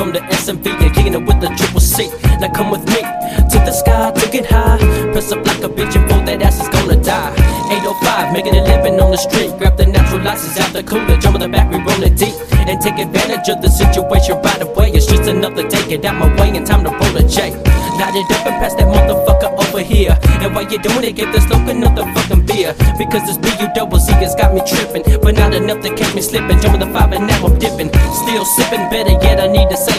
from the SMV and kicking it with the triple C. Now come with me to the sky to get high. Press up like a bitch and roll that ass is gonna die. 805, making a living on the street. Grab the natural license out the cooler, jump in the back, we roll it deep and take advantage of the situation right away. It's just another day, get out my way and time to roll a J. Light it up and pass that motherfucker over here. And while you're doing it, get this local another fucking beer. Because this B-U-double-Z has got me tripping, but not enough to catch me slipping. Jumping the 5 and now I'm dipping, still sipping. Better yet, I need to say